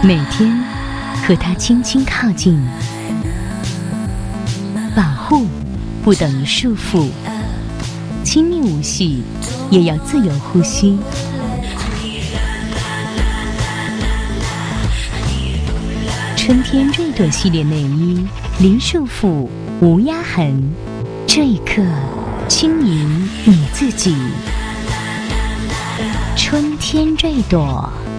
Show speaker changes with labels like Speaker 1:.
Speaker 1: 每天和它轻轻靠近。保护不等于束缚，亲密无序也要自由呼吸。春天瑞朵系列内衣，零束缚，无压痕，这一刻轻盈你自己。春天瑞朵。